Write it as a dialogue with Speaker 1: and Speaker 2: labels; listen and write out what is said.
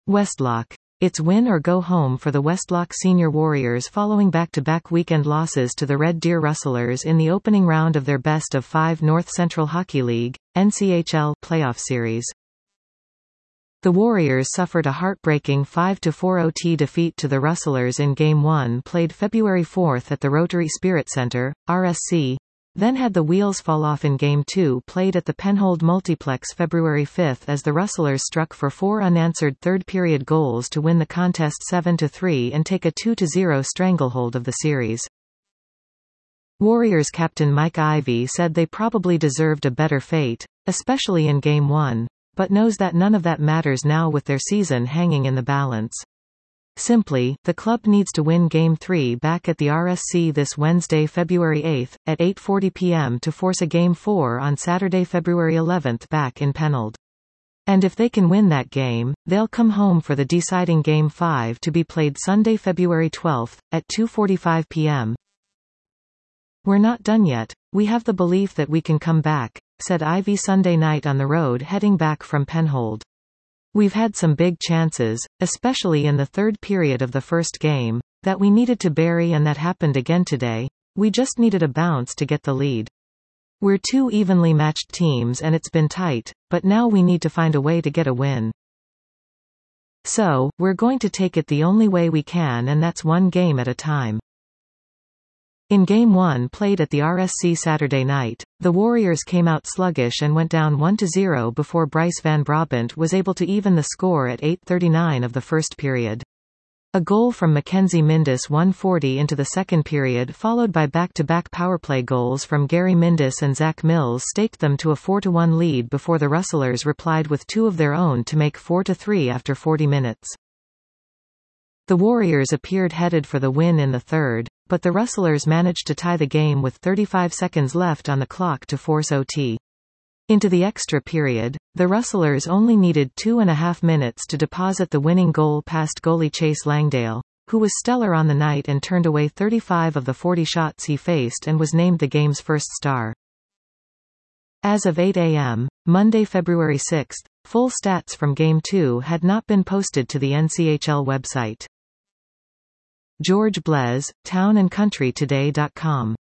Speaker 1: Westlock. It's win or go home for the Westlock Senior Warriors following back-to-back weekend losses to the Red Deer Rustlers in the opening round of their best-of-5 North Central Hockey League, NCHL, playoff series. The Warriors suffered a heartbreaking 5-4 OT defeat to the Rustlers in Game 1 played February 4 at the Rotary Spirit Center, RSC, then had the wheels fall off in Game 2 played at the Penhold Multiplex February 5 as the Rustlers struck for 4 unanswered third-period goals to win the contest 7-3 and take a 2-0 stranglehold of the series. Warriors captain Mike Ivey said they probably deserved a better fate, especially in Game 1, but knows that none of that matters now with their season hanging in the balance. Simply, the club needs to win Game 3 back at the RSC this Wednesday, February 8, at 8:40 p.m. to force a Game 4 on Saturday, February 11 back in Penhold. And if they can win that game, they'll come home for the deciding Game 5 to be played Sunday, February 12, at 2:45 p.m. "We're not done yet. We have the belief that we can come back," said Ivey Sunday night on the road heading back from Penhold. "We've had some big chances, especially in the third period of the first game, that we needed to bury, and that happened again today. We just needed a bounce to get the lead. We're two evenly matched teams and it's been tight, but now we need to find a way to get a win. So, we're going to take it the only way we can, and that's one game at a time." In Game 1 played at the RSC Saturday night, the Warriors came out sluggish and went down 1-0 before Bryce Van Brabant was able to even the score at 8:39 of the first period. A goal from Mackenzie Mindus 1:40 into the second period followed by back-to-back powerplay goals from Gary Mindus and Zach Mills staked them to a 4-1 lead before the Rustlers replied with two of their own to make 4-3 after 40 minutes. The Warriors appeared headed for the win in the third, but the Rustlers managed to tie the game with 35 seconds left on the clock to force OT. Into the extra period, the Rustlers only needed 2.5 minutes to deposit the winning goal past goalie Chase Langdale, who was stellar on the night and turned away 35 of the 40 shots he faced and was named the game's first star. As of 8 a.m., Monday, February 6, full stats from Game 2 had not been posted to the NCHL website. George Blez, townandcountrytoday.com